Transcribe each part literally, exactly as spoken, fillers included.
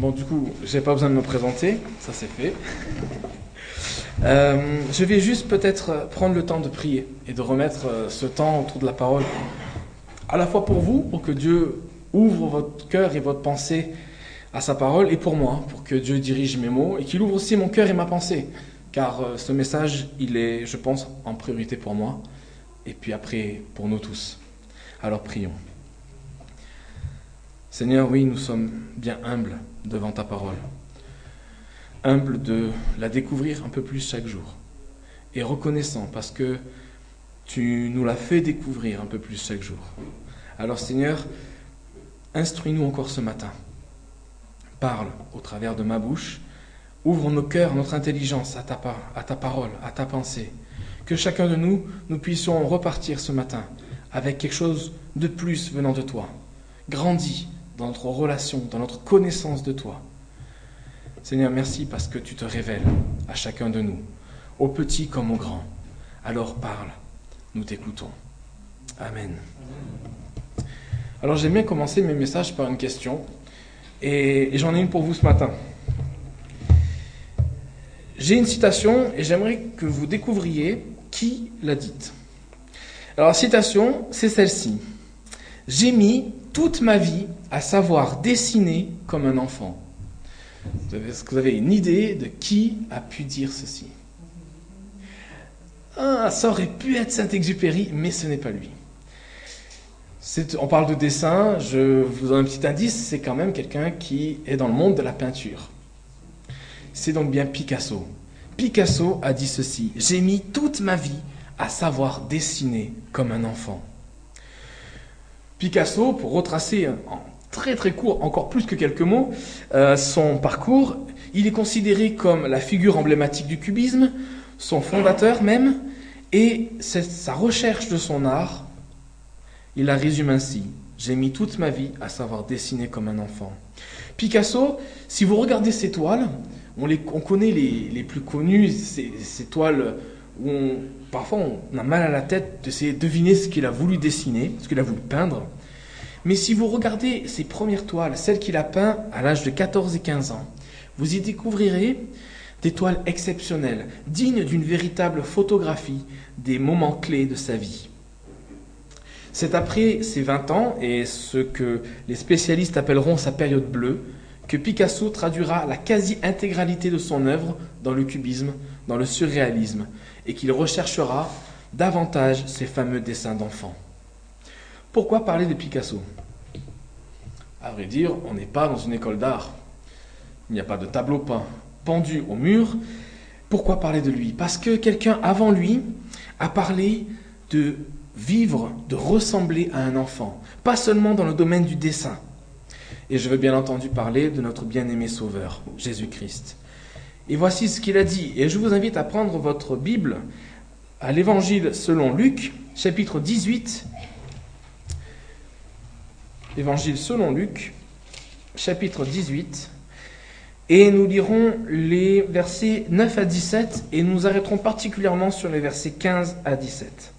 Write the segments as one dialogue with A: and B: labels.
A: Bon, du coup, j'ai pas besoin de me présenter, ça c'est fait. Euh, je vais juste peut-être prendre le temps de prier et de remettre ce temps autour de la parole, à la fois pour vous, pour que Dieu ouvre votre cœur et votre pensée à sa parole, et pour moi, pour que Dieu dirige mes mots et qu'il ouvre aussi mon cœur et ma pensée, car ce message, il est, je pense, en priorité pour moi, et puis après, pour nous tous. Alors prions. Seigneur, oui, nous sommes bien humbles devant ta parole. Humbles de la découvrir un peu plus chaque jour. Et reconnaissant parce que tu nous l'as fait découvrir un peu plus chaque jour. Alors Seigneur, instruis-nous encore ce matin. Parle au travers de ma bouche. Ouvre nos cœurs, notre intelligence à ta, à ta parole, à ta pensée. Que chacun de nous, nous puissions repartir ce matin avec quelque chose de plus venant de toi. Grandis dans notre relation, dans notre connaissance de toi. Seigneur, merci parce que tu te révèles à chacun de nous, aux petits comme aux grands. Alors parle, nous t'écoutons. Amen. Alors j'aime bien commencer mes messages par une question, et j'en ai une pour vous ce matin. J'ai une citation et j'aimerais que vous découvriez qui l'a dite. Alors la citation, c'est celle-ci. « J'ai mis toute ma vie à savoir dessiner comme un enfant. » Est-ce que vous avez une idée de qui a pu dire ceci? Ah, ça aurait pu être Saint-Exupéry, mais ce n'est pas lui. C'est, on parle de dessin, je vous donne un petit indice, c'est quand même quelqu'un qui est dans le monde de la peinture. C'est donc bien Picasso. Picasso a dit ceci, « J'ai mis toute ma vie à savoir dessiner comme un enfant. » Picasso, pour retracer en très très court, encore plus que quelques mots, euh, son parcours, il est considéré comme la figure emblématique du cubisme, son fondateur même, et c'est sa recherche de son art, il la résume ainsi. J'ai mis toute ma vie à savoir dessiner comme un enfant. Picasso, si vous regardez ses toiles, on, les, on connaît les, les plus connues, ces, ces toiles où on, parfois on a mal à la tête d'essayer de deviner ce qu'il a voulu dessiner, ce qu'il a voulu peindre. Mais si vous regardez ses premières toiles, celles qu'il a peintes à l'âge de quatorze et quinze ans, vous y découvrirez des toiles exceptionnelles, dignes d'une véritable photographie des moments clés de sa vie. C'est après ses vingt ans, et ce que les spécialistes appelleront sa période bleue, que Picasso traduira la quasi-intégralité de son œuvre dans le cubisme, dans le surréalisme, et qu'il recherchera davantage ses fameux dessins d'enfants. Pourquoi parler de Picasso? À vrai dire, on n'est pas dans une école d'art. Il n'y a pas de tableau peint pendu au mur. Pourquoi parler de lui? Parce que quelqu'un avant lui a parlé de vivre, de ressembler à un enfant, pas seulement dans le domaine du dessin. Et je veux bien entendu parler de notre bien-aimé Sauveur, Jésus-Christ. Et voici ce qu'il a dit. Et je vous invite à prendre votre Bible à l'Évangile selon Luc, chapitre dix-huit. Évangile selon Luc, chapitre dix-huit, et nous lirons les versets neuf à dix-sept, et nous arrêterons particulièrement sur les versets quinze à dix-sept.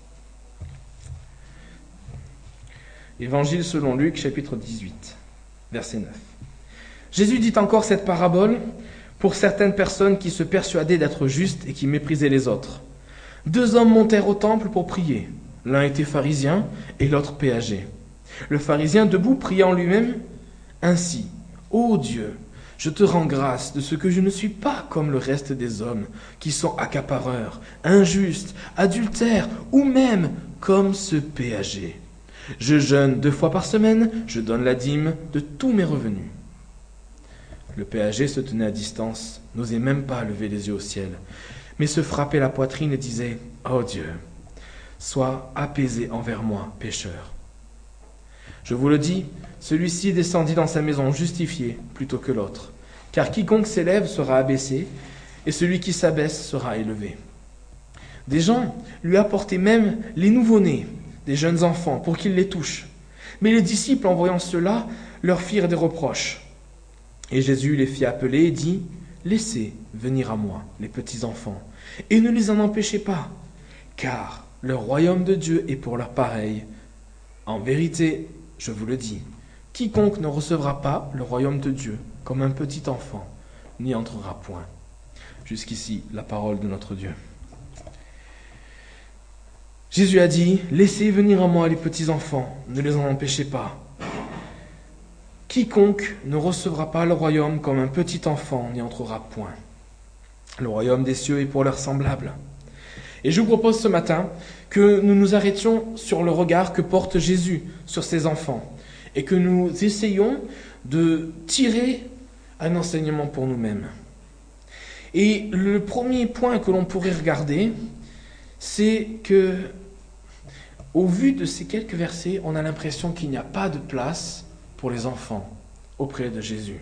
A: Évangile selon Luc, chapitre dix-huit, verset neuf. Jésus dit encore cette parabole pour certaines personnes qui se persuadaient d'être justes et qui méprisaient les autres. Deux hommes montèrent au temple pour prier. L'un était pharisien et l'autre péager. Le pharisien debout pria en lui-même ainsi. Ô Dieu, je te rends grâce de ce que je ne suis pas comme le reste des hommes, qui sont accapareurs, injustes, adultères, ou même comme ce péager. Je jeûne deux fois par semaine, je donne la dîme de tous mes revenus. Le péager se tenait à distance, n'osait même pas lever les yeux au ciel, mais se frappait la poitrine et disait « Ô Dieu, sois apaisé envers moi, pécheur. » Je vous le dis, celui-ci descendit dans sa maison justifié plutôt que l'autre. Car quiconque s'élève sera abaissé, et celui qui s'abaisse sera élevé. Des gens lui apportaient même les nouveau-nés, des jeunes enfants, pour qu'ils les touchent. Mais les disciples, en voyant cela, leur firent des reproches. Et Jésus les fit appeler et dit, « Laissez venir à moi les petits enfants, et ne les en empêchez pas, car le royaume de Dieu est pour leurs pareils. En vérité, je vous le dis, quiconque ne recevra pas le royaume de Dieu comme un petit enfant n'y entrera point. » Jusqu'ici, la parole de notre Dieu. Jésus a dit, « Laissez venir à moi les petits enfants, ne les en empêchez pas. Quiconque ne recevra pas le royaume comme un petit enfant n'y entrera point. Le royaume des cieux est pour leurs semblables. » Et je vous propose ce matin que nous nous arrêtions sur le regard que porte Jésus sur ses enfants et que nous essayions de tirer un enseignement pour nous-mêmes. Et le premier point que l'on pourrait regarder, c'est que, au vu de ces quelques versets, on a l'impression qu'il n'y a pas de place pour les enfants auprès de Jésus.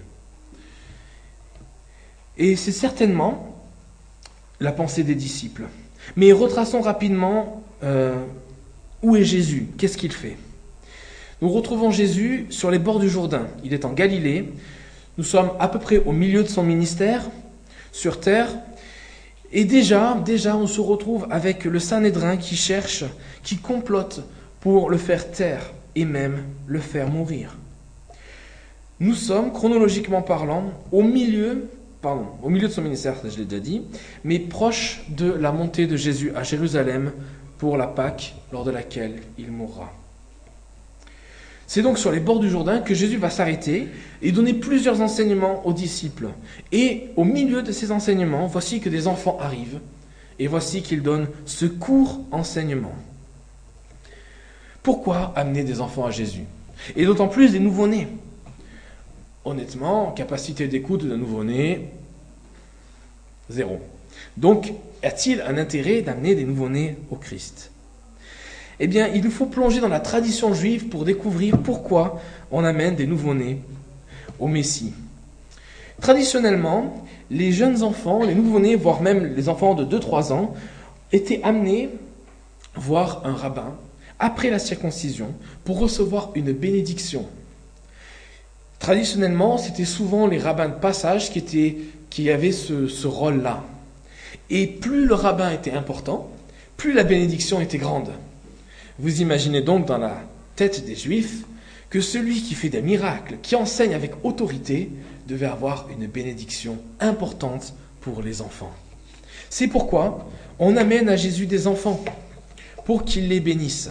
A: Et c'est certainement la pensée des disciples. Mais retraçons rapidement euh, où est Jésus, qu'est-ce qu'il fait. Nous retrouvons Jésus sur les bords du Jourdain. Il est en Galilée. Nous sommes à peu près au milieu de son ministère, sur terre. Et déjà, déjà, on se retrouve avec le Sanhédrin qui cherche, qui complote pour le faire taire et même le faire mourir. Nous sommes, chronologiquement parlant, au milieu, pardon, au milieu de son ministère, je l'ai déjà dit, mais proche de la montée de Jésus à Jérusalem pour la Pâque, lors de laquelle il mourra. C'est donc sur les bords du Jourdain que Jésus va s'arrêter et donner plusieurs enseignements aux disciples. Et au milieu de ces enseignements, voici que des enfants arrivent, et voici qu'il donne ce court enseignement. Pourquoi amener des enfants à Jésus? Et d'autant plus des nouveau-nés. Honnêtement, capacité d'écoute d'un nouveau-né, zéro. Donc, y a-t-il un intérêt d'amener des nouveau-nés au Christ? Eh bien, il nous faut plonger dans la tradition juive pour découvrir pourquoi on amène des nouveau-nés au Messie. Traditionnellement, les jeunes enfants, les nouveau-nés, voire même les enfants de deux à trois ans, étaient amenés voir un rabbin après la circoncision pour recevoir une bénédiction. Traditionnellement, c'était souvent les rabbins de passage qui, étaient, qui avaient ce, ce rôle-là. Et plus le rabbin était important, plus la bénédiction était grande. Vous imaginez donc dans la tête des Juifs que celui qui fait des miracles, qui enseigne avec autorité, devait avoir une bénédiction importante pour les enfants. C'est pourquoi on amène à Jésus des enfants pour qu'il les bénisse.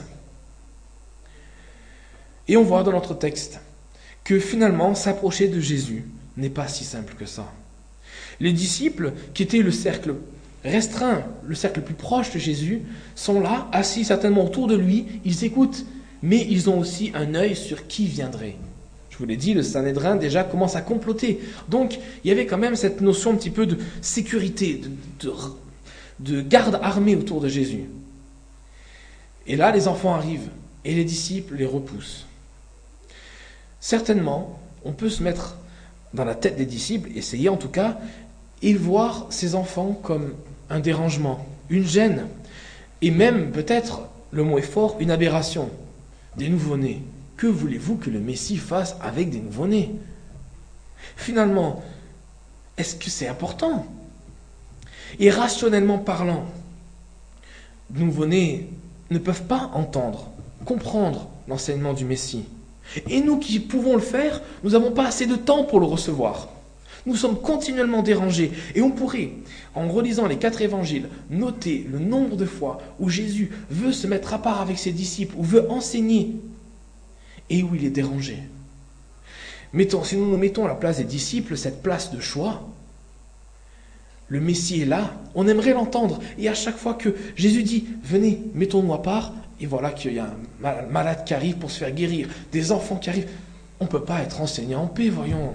A: Et on voit dans notre texte que finalement s'approcher de Jésus n'est pas si simple que ça. Les disciples, qui étaient le cercle restreint, le cercle plus proche de Jésus, sont là, assis certainement autour de lui, ils écoutent, mais ils ont aussi un œil sur qui viendrait. Je vous l'ai dit, le Sanhédrin déjà commence à comploter. Donc, il y avait quand même cette notion un petit peu de sécurité, de, de, de garde armée autour de Jésus. Et là, les enfants arrivent, et les disciples les repoussent. Certainement, on peut se mettre dans la tête des disciples, essayer en tout cas, et voir ces enfants comme un dérangement, une gêne, et même peut-être, le mot est fort, une aberration. Des nouveau-nés. Que voulez-vous que le Messie fasse avec des nouveau-nés? Finalement, est-ce que c'est important? Et rationnellement parlant, les nouveau-nés ne peuvent pas entendre, comprendre l'enseignement du Messie. Et nous qui pouvons le faire, nous n'avons pas assez de temps pour le recevoir. Nous sommes continuellement dérangés. Et on pourrait, en relisant les quatre évangiles, noter le nombre de fois où Jésus veut se mettre à part avec ses disciples, ou veut enseigner, et où il est dérangé. Mettons, si nous nous mettons à la place des disciples, cette place de choix, le Messie est là, on aimerait l'entendre. Et à chaque fois que Jésus dit « Venez, mettons-nous à part », et voilà qu'il y a un malade qui arrive pour se faire guérir, des enfants qui arrivent, on ne peut pas être enseigné en paix, voyons.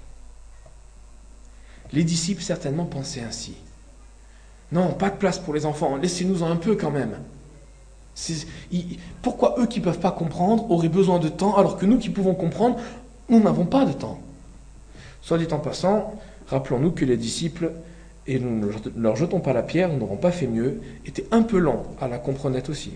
A: Les disciples certainement pensaient ainsi. Non, pas de place pour les enfants, laissez-nous-en un peu quand même. C'est, ils, pourquoi eux qui ne peuvent pas comprendre auraient besoin de temps, alors que nous qui pouvons comprendre, nous n'avons pas de temps? Soit dit en passant, rappelons-nous que les disciples, et nous ne leur jetons pas la pierre, nous n'aurons pas fait mieux, étaient un peu lents à la comprendre aussi.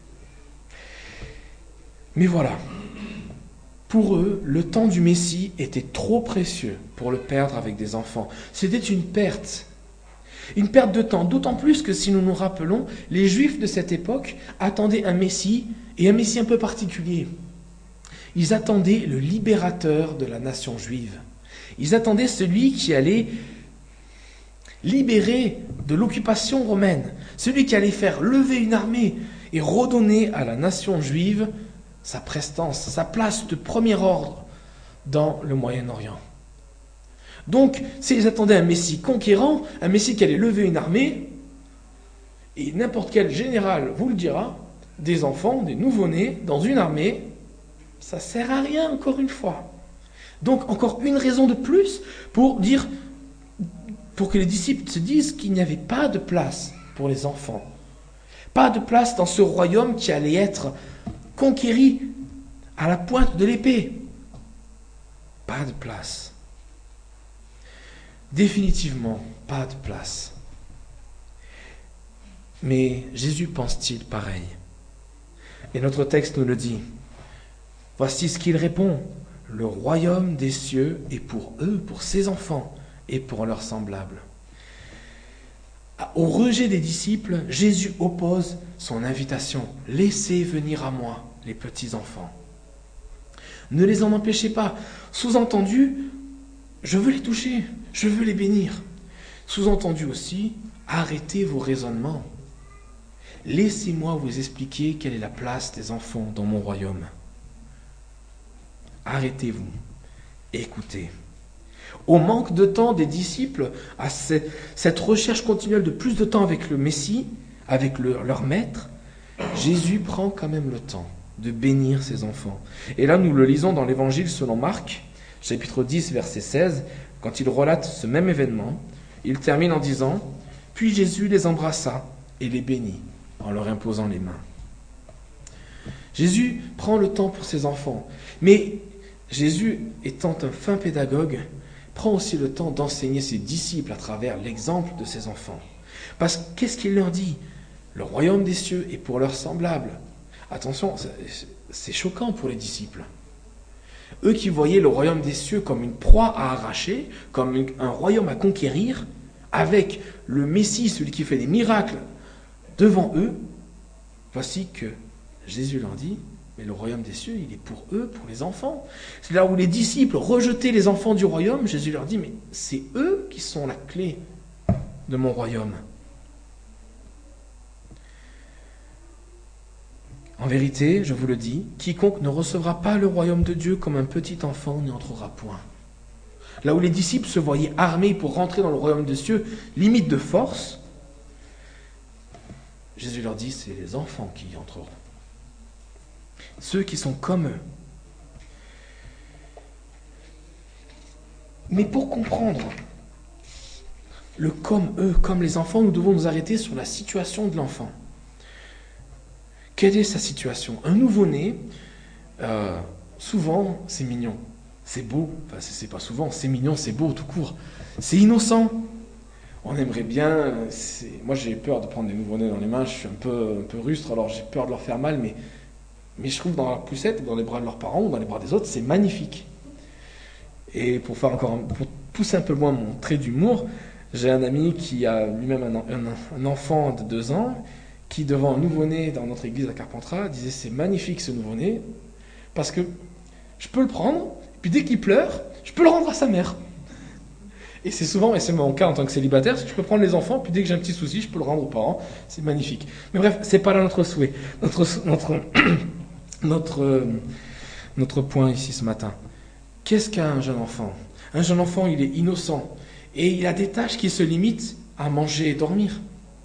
A: Mais voilà, pour eux, le temps du Messie était trop précieux pour le perdre avec des enfants. C'était une perte. Une perte de temps, d'autant plus que si nous nous rappelons, les Juifs de cette époque attendaient un Messie, et un Messie un peu particulier. Ils attendaient le libérateur de la nation juive. Ils attendaient celui qui allait libérer de l'occupation romaine, celui qui allait faire lever une armée et redonner à la nation juive sa prestance, sa place de premier ordre dans le Moyen-Orient. Donc, s'ils attendaient un Messie conquérant, un Messie qui allait lever une armée, et n'importe quel général vous le dira, des enfants, des nouveau-nés, dans une armée, ça ne sert à rien, encore une fois. Donc, encore une raison de plus pour dire, pour que les disciples se disent qu'il n'y avait pas de place pour les enfants. Pas de place dans ce royaume qui allait être conquéri à la pointe de l'épée. Pas de place. Définitivement, pas de place. Mais Jésus pense-t-il pareil? Et notre texte nous le dit. Voici ce qu'il répond. Le royaume des cieux est pour eux, pour ses enfants et pour leurs semblables. Au rejet des disciples, Jésus oppose son invitation. Laissez venir à moi les petits enfants. Ne les en empêchez pas. Sous-entendu, je veux les toucher, je veux les bénir. Sous-entendu aussi, arrêtez vos raisonnements. Laissez-moi vous expliquer quelle est la place des enfants dans mon royaume. Arrêtez-vous, écoutez. Au manque de temps des disciples, à cette recherche continuelle de plus de temps avec le Messie, avec le, leur maître, Jésus prend quand même le temps de bénir ses enfants. Et là, nous le lisons dans l'Évangile selon Marc, chapitre dix, verset seize, quand il relate ce même événement, il termine en disant « Puis Jésus les embrassa et les bénit en leur imposant les mains. » Jésus prend le temps pour ses enfants, mais Jésus, étant un fin pédagogue, prend aussi le temps d'enseigner ses disciples à travers l'exemple de ses enfants. Parce que qu'est-ce qu'il leur dit? Le royaume des cieux est pour leurs semblables. Attention, c'est choquant pour les disciples. Eux qui voyaient le royaume des cieux comme une proie à arracher, comme un royaume à conquérir, avec le Messie, celui qui fait des miracles, devant eux, voici que Jésus leur dit, mais le royaume des cieux, il est pour eux, pour les enfants. C'est là où les disciples rejetaient les enfants du royaume, Jésus leur dit, mais c'est eux qui sont la clé de mon royaume. En vérité, je vous le dis, quiconque ne recevra pas le royaume de Dieu comme un petit enfant n'y entrera point. Là où les disciples se voyaient armés pour rentrer dans le royaume des cieux, limite de force, Jésus leur dit, c'est les enfants qui y entreront. Ceux qui sont comme eux. Mais pour comprendre le comme eux, comme les enfants, nous devons nous arrêter sur la situation de l'enfant. Quelle est sa situation? Un nouveau-né, euh, souvent, c'est mignon, c'est beau, enfin c'est pas souvent, c'est mignon, c'est beau tout court, c'est innocent. On aimerait bien, moi j'ai peur de prendre des nouveau-nés dans les mains, je suis un peu, un peu rustre, alors j'ai peur de leur faire mal, mais, mais je trouve dans leur poussette, dans les bras de leurs parents ou dans les bras des autres, c'est magnifique. Et pour faire encore, un, pour pousser un peu moins mon trait d'humour, j'ai un ami qui a lui-même un, un, un enfant de deux ans, qui devant un nouveau-né dans notre église à Carpentras disait c'est magnifique ce nouveau-né parce que je peux le prendre puis dès qu'il pleure je peux le rendre à sa mère. Et c'est souvent, et c'est mon cas en tant que célibataire, c'est que je peux prendre les enfants puis dès que j'ai un petit souci je peux le rendre aux parents. C'est magnifique. Mais bref, c'est pas là notre souhait, notre notre notre notre point ici ce matin. Qu'est-ce qu'un jeune enfant? Un jeune enfant, il est innocent et il a des tâches qui se limitent à manger et dormir.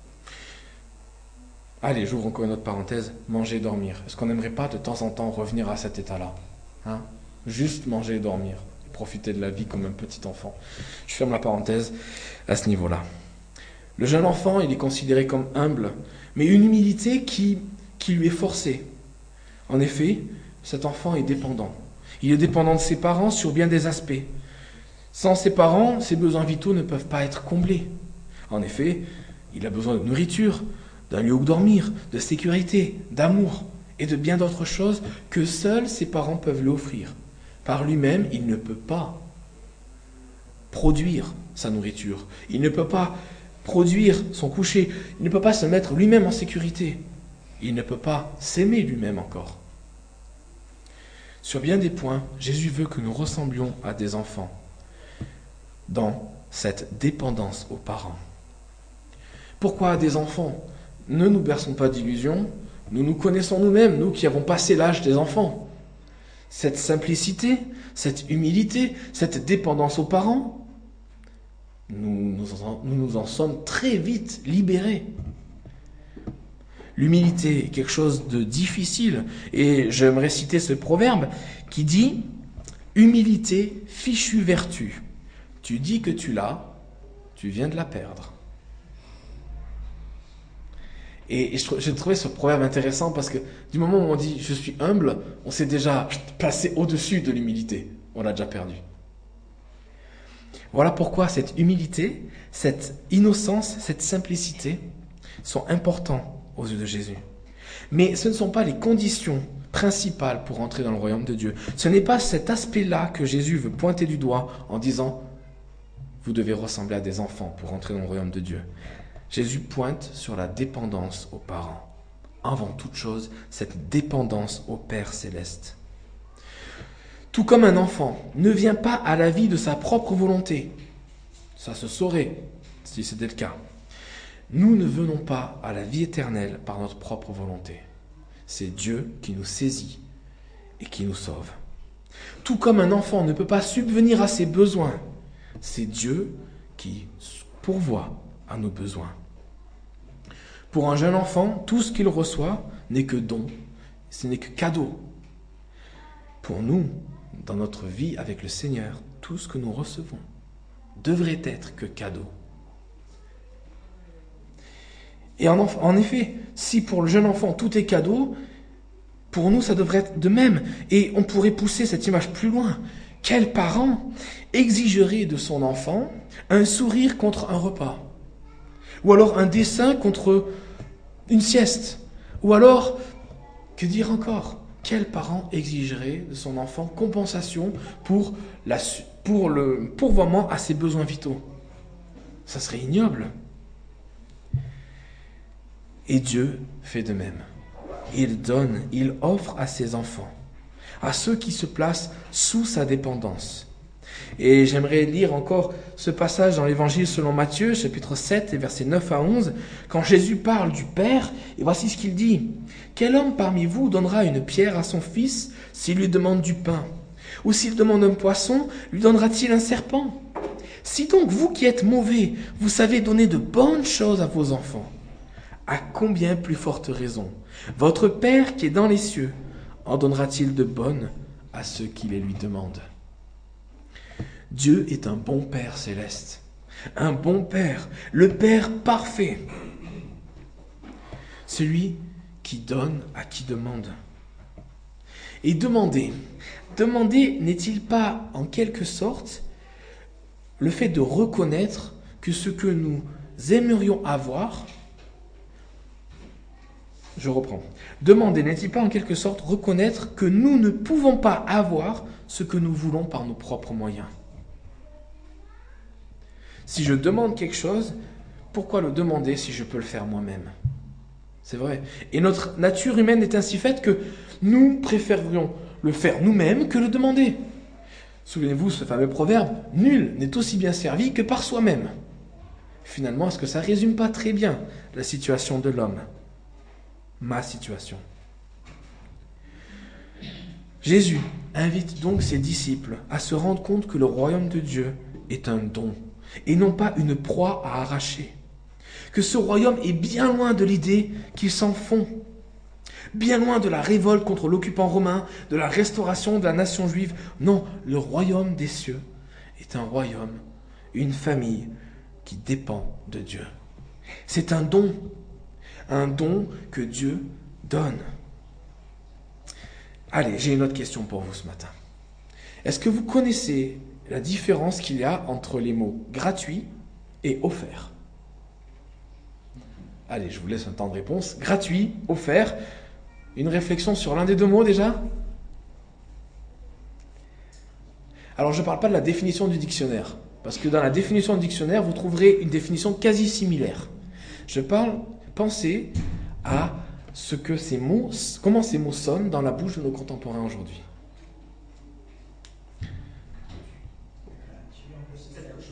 A: Allez, j'ouvre encore une autre parenthèse, manger et dormir. Est-ce qu'on n'aimerait pas de temps en temps revenir à cet état-là, hein? Juste manger et dormir, profiter de la vie comme un petit enfant. Je ferme la parenthèse à ce niveau-là. Le jeune enfant, il est considéré comme humble, mais une humilité qui, qui lui est forcée. En effet, cet enfant est dépendant. Il est dépendant de ses parents sur bien des aspects. Sans ses parents, ses besoins vitaux ne peuvent pas être comblés. En effet, il a besoin de nourriture, d'un lieu où dormir, de sécurité, d'amour et de bien d'autres choses que seuls ses parents peuvent lui offrir. Par lui-même, il ne peut pas produire sa nourriture. Il ne peut pas produire son coucher. Il ne peut pas se mettre lui-même en sécurité. Il ne peut pas s'aimer lui-même encore. Sur bien des points, Jésus veut que nous ressemblions à des enfants. dans cette dépendance aux parents. Pourquoi des enfants? Ne nous berçons pas d'illusions, nous nous connaissons nous-mêmes, nous qui avons passé l'âge des enfants. Cette simplicité, cette humilité, cette dépendance aux parents, nous nous en, nous nous en sommes très vite libérés. L'humilité est quelque chose de difficile, et j'aimerais citer ce proverbe qui dit « Humilité, fichue vertu. Tu dis que tu l'as, tu viens de la perdre. » Et j'ai trouvé ce proverbe intéressant parce que du moment où on dit « je suis humble », on s'est déjà placé au-dessus de l'humilité. On l'a déjà perdu. Voilà pourquoi cette humilité, cette innocence, cette simplicité sont importants aux yeux de Jésus. Mais ce ne sont pas les conditions principales pour entrer dans le royaume de Dieu. Ce n'est pas cet aspect-là que Jésus veut pointer du doigt en disant « vous devez ressembler à des enfants pour entrer dans le royaume de Dieu ». Jésus pointe sur la dépendance aux parents. Avant toute chose, cette dépendance au Père céleste. Tout comme un enfant ne vient pas à la vie de sa propre volonté, ça se saurait si c'était le cas. Nous ne venons pas à la vie éternelle par notre propre volonté. C'est Dieu qui nous saisit et qui nous sauve. Tout comme un enfant ne peut pas subvenir à ses besoins, c'est Dieu qui pourvoit à nos besoins. Pour un jeune enfant, tout ce qu'il reçoit n'est que don, ce n'est que cadeau. Pour nous, dans notre vie avec le Seigneur, tout ce que nous recevons devrait être que cadeau. Et en, en effet, si pour le jeune enfant tout est cadeau, pour nous ça devrait être de même. Et on pourrait pousser cette image plus loin. Quel parent exigerait de son enfant un sourire contre un repas? Ou alors un dessin contre une sieste? Ou alors, que dire encore? Quel parent exigerait de son enfant compensation pour, la, pour le pourvoiement à ses besoins vitaux? Ça serait ignoble. Et Dieu fait de même. Il donne, il offre à ses enfants, à ceux qui se placent sous sa dépendance. Et j'aimerais lire encore ce passage dans l'Évangile selon Matthieu, chapitre sept, et versets neuf à onze, quand Jésus parle du Père, et voici ce qu'il dit. « Quel homme parmi vous donnera une pierre à son fils s'il lui demande du pain? Ou s'il demande un poisson, lui donnera-t-il un serpent? Si donc vous qui êtes mauvais, vous savez donner de bonnes choses à vos enfants, à combien plus forte raison votre Père qui est dans les cieux en donnera-t-il de bonnes à ceux qui les lui demandent? » Dieu est un bon Père céleste, un bon Père, le Père parfait, celui qui donne à qui demande. Et demander, demander n'est-il pas en quelque sorte le fait de reconnaître que ce que nous aimerions avoir, je reprends, demander n'est-il pas en quelque sorte reconnaître que nous ne pouvons pas avoir ce que nous voulons par nos propres moyens? Si je demande quelque chose, pourquoi le demander si je peux le faire moi-même? C'est vrai. Et notre nature humaine est ainsi faite que nous préférerions le faire nous-mêmes que le demander. Souvenez-vous ce fameux proverbe, « Nul n'est aussi bien servi que par soi-même ». Finalement, est-ce que ça ne résume pas très bien la situation de l'homme? Ma situation. Jésus invite donc ses disciples à se rendre compte que le royaume de Dieu est un don et non pas une proie à arracher. Que ce royaume est bien loin de l'idée qu'ils s'en font, bien loin de la révolte contre l'occupant romain, de la restauration de la nation juive. Non, le royaume des cieux est un royaume, une famille qui dépend de Dieu. C'est un don, un don que Dieu donne. Allez, j'ai une autre question pour vous ce matin. Est-ce que vous connaissez la différence qu'il y a entre les mots gratuit et offert? Allez, je vous laisse un temps de réponse. Gratuit, offert. Une réflexion sur l'un des deux mots déjà? Alors, je ne parle pas de la définition du dictionnaire, parce que dans la définition du dictionnaire, vous trouverez une définition quasi similaire. Je parle, pensez à ce que ces mots, comment ces mots sonnent dans la bouche de nos contemporains aujourd'hui.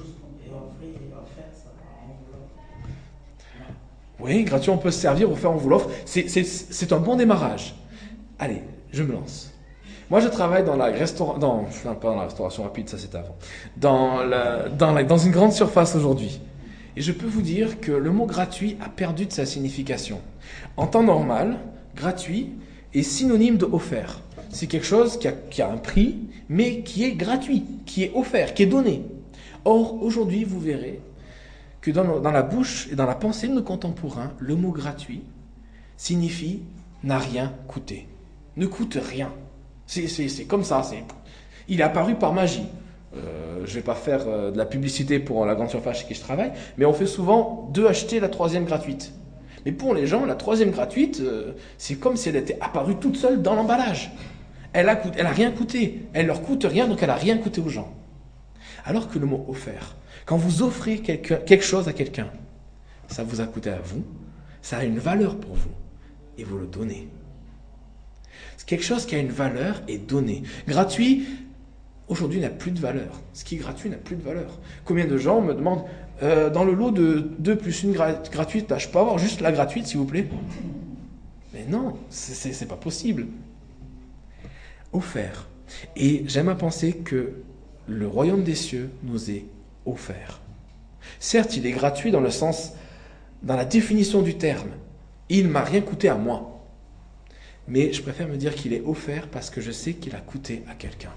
B: Et offrir et offert, ça va en enveloppe.
A: Oui, gratuit, on peut se servir, offert, on vous l'offre. C'est, c'est, c'est un bon démarrage. Allez, je me lance. Moi, je travaille dans la restauration, dans, enfin, pas dans la restauration rapide, ça c'était avant, dans, la, dans, la, dans une grande surface aujourd'hui. Et je peux vous dire que le mot gratuit a perdu de sa signification. En temps normal, gratuit est synonyme de offert. C'est quelque chose qui a, qui a un prix, mais qui est gratuit, qui est offert, qui est donné. Or, aujourd'hui, vous verrez que dans, dans la bouche et dans la pensée de nos contemporains, le mot gratuit signifie n'a rien coûté. Ne coûte rien. C'est, c'est, c'est comme ça. C'est... Il est apparu par magie. Euh, je ne vais pas faire euh, de la publicité pour la grande surface chez qui je travaille, mais on fait souvent deux acheter la troisième gratuite. Mais pour les gens, la troisième gratuite, euh, c'est comme si elle était apparue toute seule dans l'emballage. Elle a, elle a rien coûté. Elle leur coûte rien, donc elle a rien coûté aux gens. Alors que le mot offert, quand vous offrez quelque, quelque chose à quelqu'un, ça vous a coûté à vous, ça a une valeur pour vous, et vous le donnez. C'est quelque chose qui a une valeur est donné. Gratuit, aujourd'hui, n'a plus de valeur. Ce qui est gratuit n'a plus de valeur. Combien de gens me demandent, euh, dans le lot de deux plus une gra- gratuite, bah, je peux avoir juste la gratuite, s'il vous plaît? Mais non, c'est, c'est, c'est pas possible. Offert. Et j'aime à penser que le royaume des cieux nous est offert. Certes, il est gratuit dans le sens, dans la définition du terme. Il ne m'a rien coûté à moi. Mais je préfère me dire qu'il est offert parce que je sais qu'il a coûté à quelqu'un.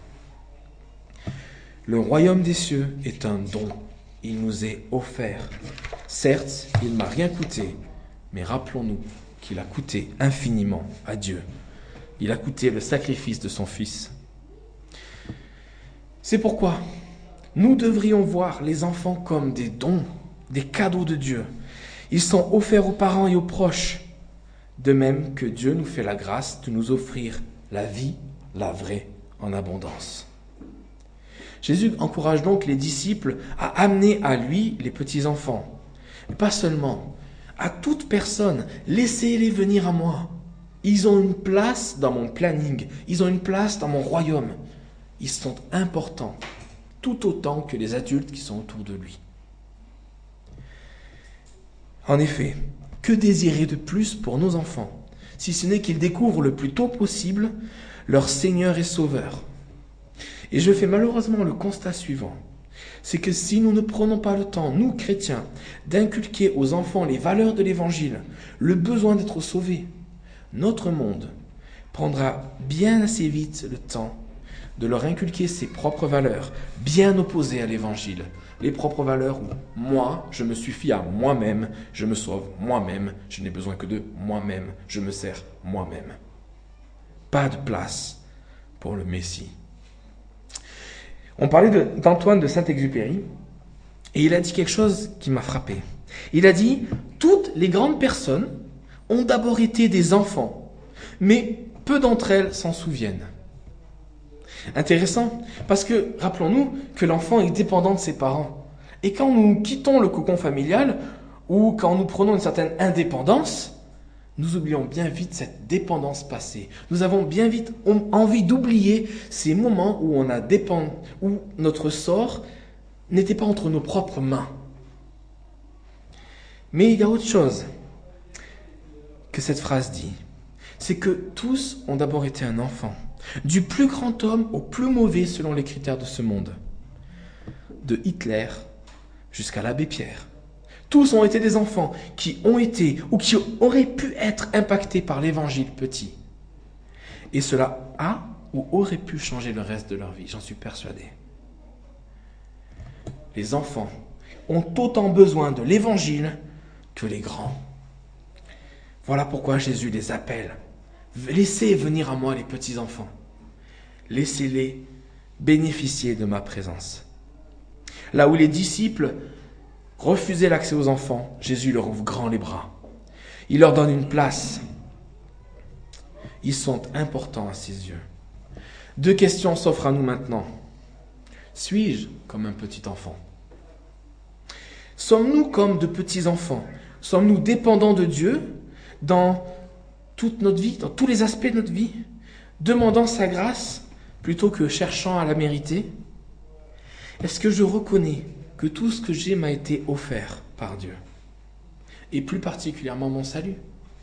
A: Le royaume des cieux est un don. Il nous est offert. Certes, il ne m'a rien coûté, mais rappelons-nous qu'il a coûté infiniment à Dieu. Il a coûté le sacrifice de son Fils. C'est pourquoi nous devrions voir les enfants comme des dons, des cadeaux de Dieu. Ils sont offerts aux parents et aux proches. De même que Dieu nous fait la grâce de nous offrir la vie, la vraie, en abondance. Jésus encourage donc les disciples à amener à lui les petits-enfants. Mais pas seulement, à toute personne, laissez-les venir à moi. Ils ont une place dans mon planning, ils ont une place dans mon royaume. Ils sont importants, tout autant que les adultes qui sont autour de lui. En effet, que désirer de plus pour nos enfants, si ce n'est qu'ils découvrent le plus tôt possible leur Seigneur et Sauveur. Et je fais malheureusement le constat suivant, c'est que si nous ne prenons pas le temps, nous chrétiens, d'inculquer aux enfants les valeurs de l'Évangile, le besoin d'être sauvés, notre monde prendra bien assez vite le temps de leur inculquer ses propres valeurs, bien opposées à l'Évangile. Les propres valeurs où moi, je me suffis à moi-même, je me sauve moi-même, je n'ai besoin que de moi-même, je me sers moi-même. Pas de place pour le Messie. On parlait de, d'Antoine de Saint-Exupéry, et il a dit quelque chose qui m'a frappé. Il a dit, toutes les grandes personnes ont d'abord été des enfants, mais peu d'entre elles s'en souviennent. Intéressant, parce que rappelons-nous que l'enfant est dépendant de ses parents. Et quand nous quittons le cocon familial, ou quand nous prenons une certaine indépendance, nous oublions bien vite cette dépendance passée. Nous avons bien vite envie d'oublier ces moments où on a dépend, où notre sort n'était pas entre nos propres mains. Mais il y a autre chose que cette phrase dit. C'est que tous ont d'abord été un enfant. Du plus grand homme au plus mauvais selon les critères de ce monde. De Hitler jusqu'à l'abbé Pierre. Tous ont été des enfants qui ont été ou qui auraient pu être impactés par l'évangile petit. Et cela a ou aurait pu changer le reste de leur vie, j'en suis persuadé. Les enfants ont autant besoin de l'évangile que les grands. Voilà pourquoi Jésus les appelle. Laissez venir à moi les petits-enfants. Laissez-les bénéficier de ma présence. Là où les disciples refusaient l'accès aux enfants, Jésus leur ouvre grand les bras. Il leur donne une place. Ils sont importants à ses yeux. Deux questions s'offrent à nous maintenant. Suis-je comme un petit enfant? Sommes-nous comme de petits enfants? Sommes-nous dépendants de Dieu dans toute notre vie, dans tous les aspects de notre vie, demandant sa grâce plutôt que cherchant à la mériter? Est-ce que je reconnais que tout ce que j'ai m'a été offert par Dieu, et plus particulièrement mon salut.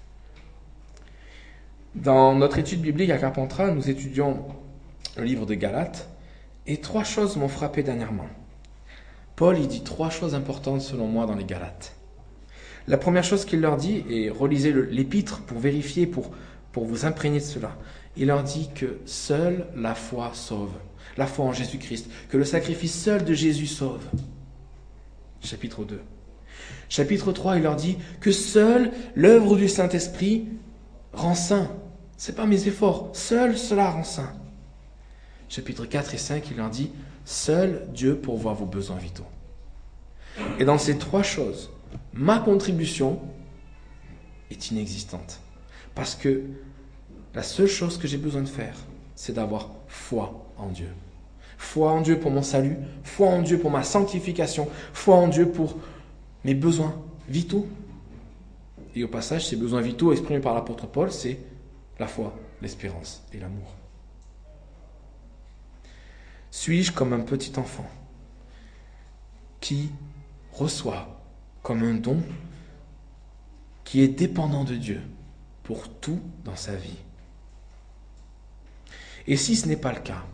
A: Dans notre étude biblique à Carpentras, nous étudions le livre de Galates, et trois choses m'ont frappé dernièrement. Paul, il dit trois choses importantes selon moi dans les Galates. La première chose qu'il leur dit, et relisez le, l'épître pour vérifier, pour, pour vous imprégner de cela, il leur dit que seule la foi sauve, la foi en Jésus-Christ, que le sacrifice seul de Jésus sauve. Chapitre deux. Chapitre trois, il leur dit que seule l'œuvre du Saint-Esprit rend saint. Ce n'est pas mes efforts, seul cela rend saint. Chapitre quatre et cinq, il leur dit seul Dieu pourvoit vos besoins vitaux. Et dans ces trois choses, ma contribution est inexistante. Parce que la seule chose que j'ai besoin de faire, c'est d'avoir foi en Dieu. Foi en Dieu pour mon salut, foi en Dieu pour ma sanctification, foi en Dieu pour mes besoins vitaux. Et au passage, ces besoins vitaux exprimés par l'apôtre Paul, c'est la foi, l'espérance et l'amour. Suis-je comme un petit enfant qui reçoit comme un don, qui est dépendant de Dieu pour tout dans sa vie? Et si ce n'est pas le cas,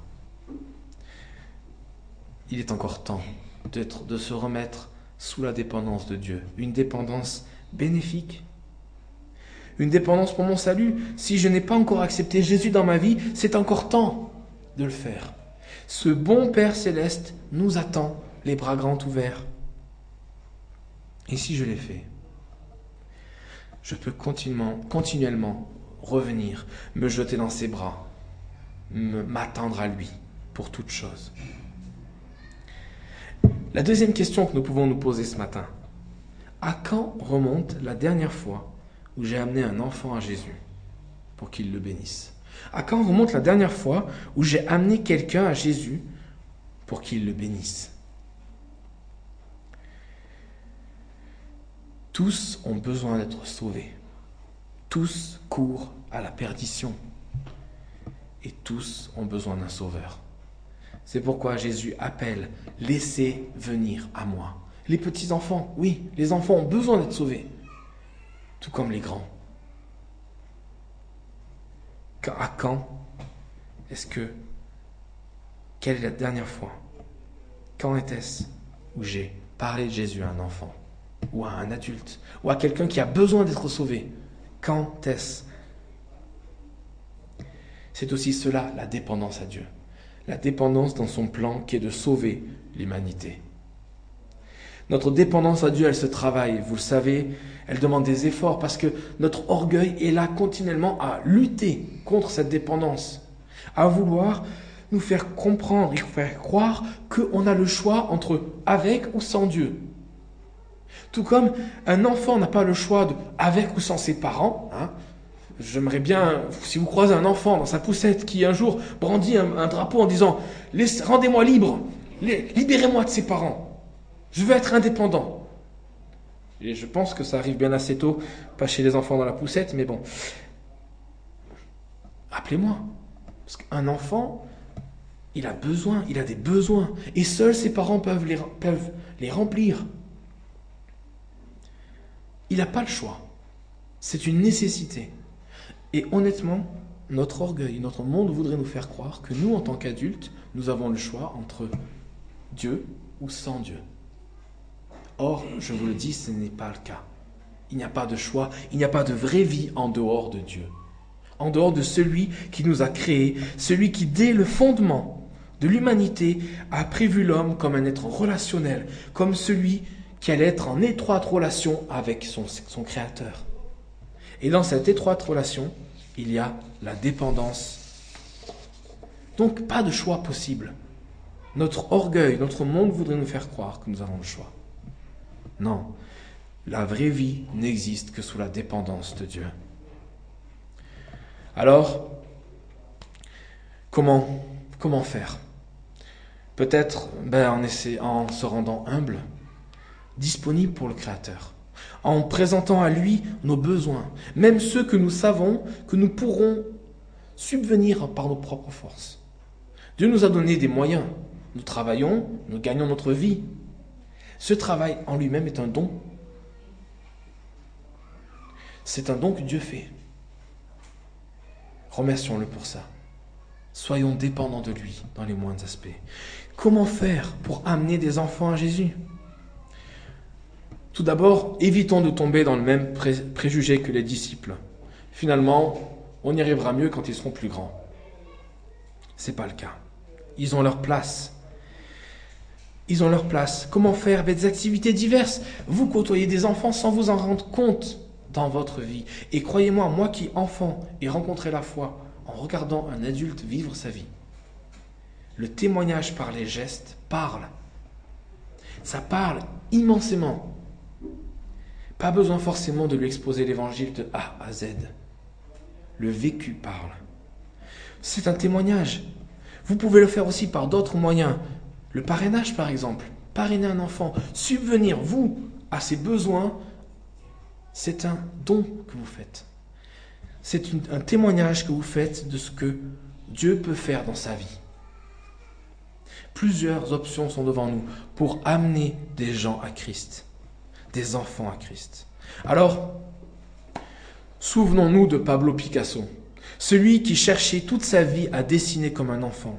A: il est encore temps d'être, de se remettre sous la dépendance de Dieu, une dépendance bénéfique, une dépendance pour mon salut. Si je n'ai pas encore accepté Jésus dans ma vie, c'est encore temps de le faire. Ce bon Père céleste nous attend, les bras grands ouverts. Et si je l'ai fait, je peux continuellement, continuellement revenir, me jeter dans ses bras, me, m'attendre à lui pour toute chose. La deuxième question que nous pouvons nous poser ce matin, à quand remonte la dernière fois où j'ai amené un enfant à Jésus pour qu'il le bénisse? À quand remonte la dernière fois où j'ai amené quelqu'un à Jésus pour qu'il le bénisse? Tous ont besoin d'être sauvés. Tous courent à la perdition. Et tous ont besoin d'un sauveur. C'est pourquoi Jésus appelle « Laissez venir à moi ». Les petits enfants, oui, les enfants ont besoin d'être sauvés, tout comme les grands. À quand est-ce que, quelle est la dernière fois, quand était-ce où j'ai parlé de Jésus à un enfant, ou à un adulte, ou à quelqu'un qui a besoin d'être sauvé? Quand est-ce? C'est aussi cela, la dépendance à Dieu. La dépendance dans son plan qui est de sauver l'humanité. Notre dépendance à Dieu, elle se travaille, vous le savez, elle demande des efforts parce que notre orgueil est là continuellement à lutter contre cette dépendance, à vouloir nous faire comprendre et faire croire qu'on a le choix entre avec ou sans Dieu. Tout comme un enfant n'a pas le choix de avec ou sans ses parents. Hein. J'aimerais bien, si vous croisez un enfant dans sa poussette qui un jour brandit un, un drapeau en disant « Rendez-moi libre, libérez-moi de ses parents. Je veux être indépendant. » Et je pense que ça arrive bien assez tôt, pas chez les enfants dans la poussette, mais bon. Appelez-moi. Parce qu'un enfant, il a besoin, il a des besoins. Et seuls ses parents peuvent les, peuvent les remplir. Il n'a pas le choix. C'est une nécessité. Et honnêtement, notre orgueil, notre monde voudrait nous faire croire que nous, en tant qu'adultes, nous avons le choix entre Dieu ou sans Dieu. Or, je vous le dis, ce n'est pas le cas. Il n'y a pas de choix, il n'y a pas de vraie vie en dehors de Dieu. En dehors de celui qui nous a créés, celui qui, dès le fondement de l'humanité, a prévu l'homme comme un être relationnel, comme celui qui allait être en étroite relation avec son, son Créateur. Et dans cette étroite relation, il y a la dépendance. Donc, pas de choix possible. Notre orgueil, notre monde voudrait nous faire croire que nous avons le choix. Non, la vraie vie n'existe que sous la dépendance de Dieu. Alors, comment, comment faire? Peut-être ben, en, essaie, en se rendant humble, disponible pour le Créateur, en présentant à lui nos besoins, même ceux que nous savons que nous pourrons subvenir par nos propres forces. Dieu nous a donné des moyens. Nous travaillons, nous gagnons notre vie. Ce travail en lui-même est un don. C'est un don que Dieu fait. Remercions-le pour ça. Soyons dépendants de lui dans les moindres aspects. Comment faire pour amener des enfants à Jésus ? Tout d'abord, évitons de tomber dans le même pré- préjugé que les disciples. Finalement, on y arrivera mieux quand ils seront plus grands. Ce n'est pas le cas. Ils ont leur place. Ils ont leur place. Comment faire ? Avec des activités diverses. Vous côtoyez des enfants sans vous en rendre compte dans votre vie. Et croyez-moi, moi qui, enfant, ai rencontré la foi en regardant un adulte vivre sa vie, le témoignage par les gestes parle. Ça parle immensément. Pas besoin forcément de lui exposer l'évangile de A à Z. Le vécu parle. C'est un témoignage. Vous pouvez le faire aussi par d'autres moyens. Le parrainage, par exemple. Parrainer un enfant. Subvenir, vous, à ses besoins. C'est un don que vous faites. C'est une, un témoignage que vous faites de ce que Dieu peut faire dans sa vie. Plusieurs options sont devant nous pour amener des gens à Christ. Des enfants à Christ. Alors, souvenons-nous de Pablo Picasso. Celui qui cherchait toute sa vie à dessiner comme un enfant.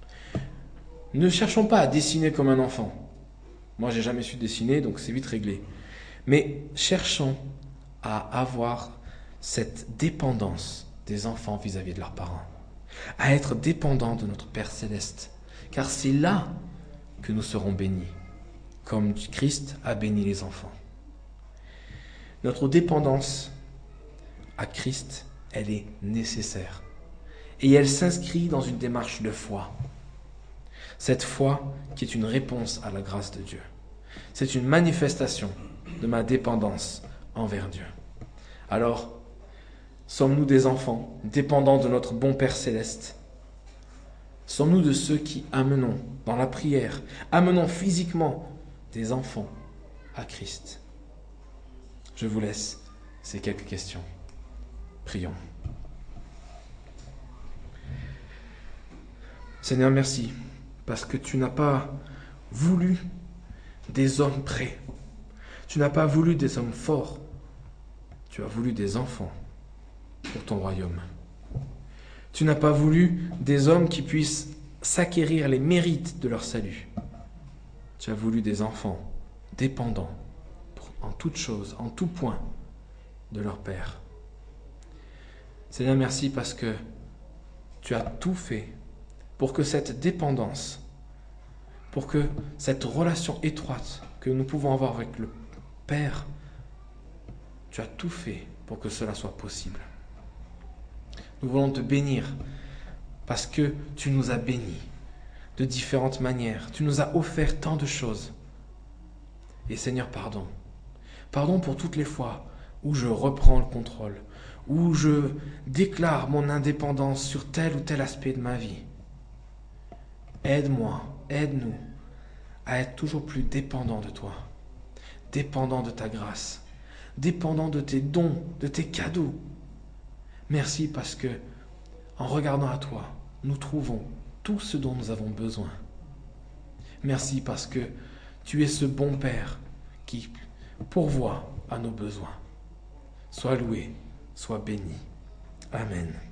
A: Ne cherchons pas à dessiner comme un enfant. Moi, j'ai jamais su dessiner, donc c'est vite réglé. Mais cherchons à avoir cette dépendance des enfants vis-à-vis de leurs parents. À être dépendants de notre Père Céleste. Car c'est là que nous serons bénis, comme Christ a béni les enfants. Notre dépendance à Christ, elle est nécessaire. Et elle s'inscrit dans une démarche de foi. Cette foi qui est une réponse à la grâce de Dieu. C'est une manifestation de ma dépendance envers Dieu. Alors, sommes-nous des enfants dépendants de notre bon Père Céleste ? Sommes-nous de ceux qui amenons dans la prière, amenons physiquement des enfants à Christ ? Je vous laisse ces quelques questions. Prions. Seigneur, merci, parce que tu n'as pas voulu des hommes prêts. Tu n'as pas voulu des hommes forts. Tu as voulu des enfants pour ton royaume. Tu n'as pas voulu des hommes qui puissent s'acquérir les mérites de leur salut. Tu as voulu des enfants dépendants en toutes choses, en tout point de leur Père. Seigneur, merci parce que tu as tout fait pour que cette dépendance, pour que cette relation étroite que nous pouvons avoir avec le Père, tu as tout fait pour que cela soit possible. Nous voulons te bénir parce que tu nous as bénis de différentes manières. Tu nous as offert tant de choses. Et Seigneur, pardon. Pardon pour toutes les fois où je reprends le contrôle, où je déclare mon indépendance sur tel ou tel aspect de ma vie. Aide-moi, aide-nous à être toujours plus dépendants de toi, dépendants de ta grâce, dépendants de tes dons, de tes cadeaux. Merci parce que, en regardant à toi, nous trouvons tout ce dont nous avons besoin. Merci parce que tu es ce bon Père qui pourvoit à nos besoins. Sois loué, sois béni. Amen.